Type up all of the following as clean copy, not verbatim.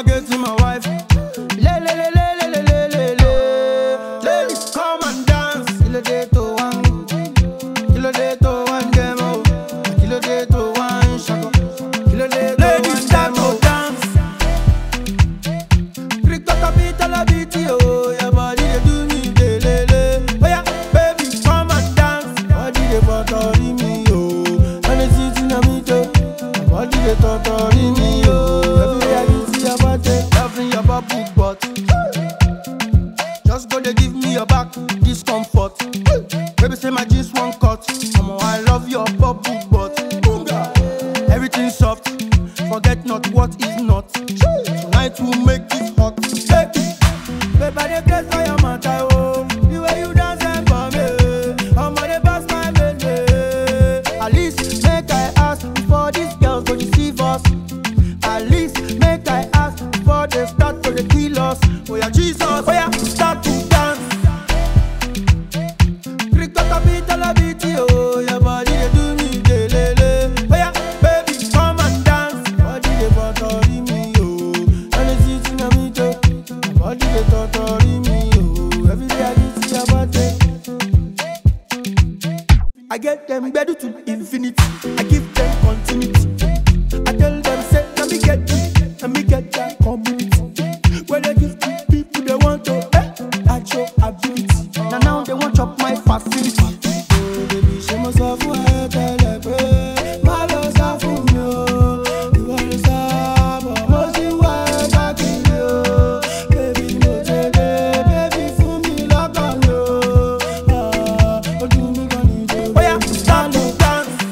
I get to my wife. Le le le le le le le le le. Ladies come and dance. Kilo day to one, kilo day to one demo, kilo day to one shako, kilo day to ladies start to dance. Kriko kapita la biti oh, your body they do me de le le. Oh yeah, baby come and dance. Body they bothering me oh, and they sitting on me too. Body they torturing me oh, everywhere I see your body, loving your bubble butt. Just go they give me your back discomfort. Baby say my jeans won't cut. I love your bubble butt. Everything soft, forget not what is not. Tonight we'll make it hot. Baby, they place for your matter oh. The way you dance and for me, I'm on the pass my baby. At least make I ask before these girls go deceive us. At least make I ask before they start to kill us. Oh yeah, Jesus, oh yeah, start to dance. Kriko kapita la biti oh, your body they do me de le le. Oh yeah, baby come and dance. Body they bothering me oh, and they sitting on me too. Body they torturing me oh, every day I see your body. I get them better to infinity. I give them continuity. I tell them say let me get that community. When they give to people they want to at your ability. Now they want chop my facility. Oh baby, she must have who tell like my love is for me. You want to stop, must you want to kill you? Baby, no take it, baby, for me like on you. What do me gonna do? Oh yeah, start to dance.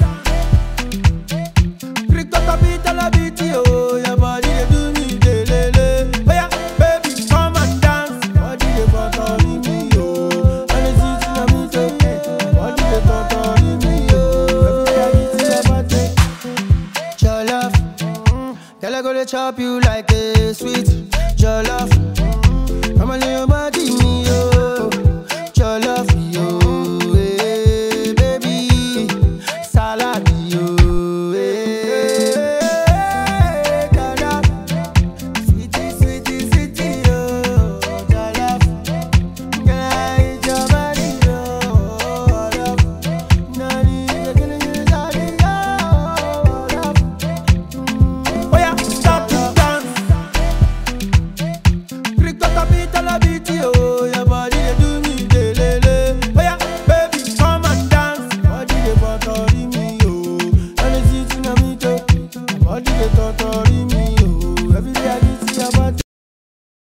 Kriko kapita la biti oh, your body they do me de le le. Oh yeah, baby come and dance. Body they bothering me oh, and they sitting on me too. Body they torturing me oh, every day I see your body. Jollof, girl I go to chop you like a sweet jollof. I'ma lay your body me oh, jollof yo, baby, salad yo, jollof, sweetie sweetie sweetie yo, jollof, girl I eat your body yo, jollof, nani you gonna use all the jollof. Oh yeah, start to dance. Kriko kapita la biti oh, your body they do me de le le. Oh yeah, baby come and dance. Body they bothering me oh, and they sitting on me too. Body they torturing